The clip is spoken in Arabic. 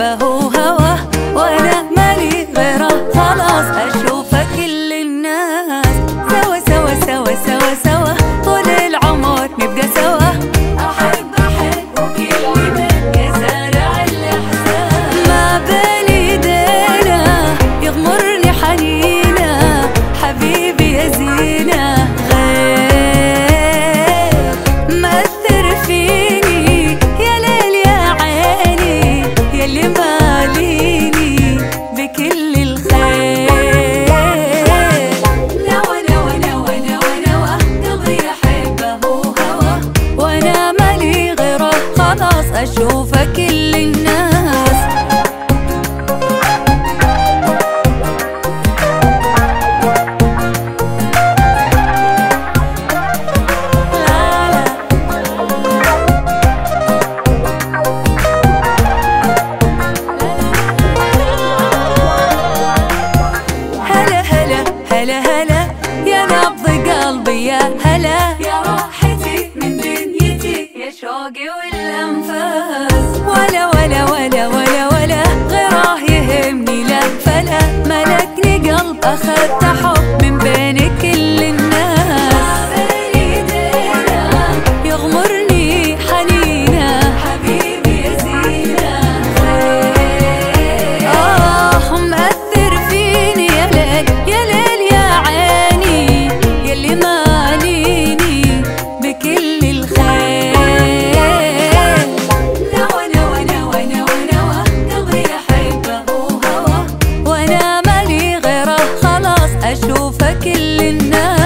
أحبه هواه، وأنا مالي غيره خلاص أشوفه كل الناس. سوا سوا سوا سوا سوا طول العمر نبقى سوا. أحب وكل من يزارع الإحساس، ما بين يدينا يغمرني حنينه حبيبي يا زينه. غير مأثر فيني يا ليل يا عيني يلي ماليني بكل الخير. نوى نوى نوى نوى نوى قلبي أحبه هواه، وأنا مالي غيره خلاص أشوفه كل الناس. هلا هلا يا نبض قلبي يا هلا، يا راحتي من دنيتي يا شوقي والأنفاس. ولا ولا ولا ولا ولا غيره يهمني لا فلا، ملكني قلب أخذت حب من بين كل الناس. يغمرني حنينه حبيبي يا زينه. مأثر فيني يا ليل يا ليل يا عيني يلي ماليني بكل الخير. نوى نوى نوى نوى نوى قلبي أحبه هواه، وأنا مالي غيره خلاص أشوفه كل الناس.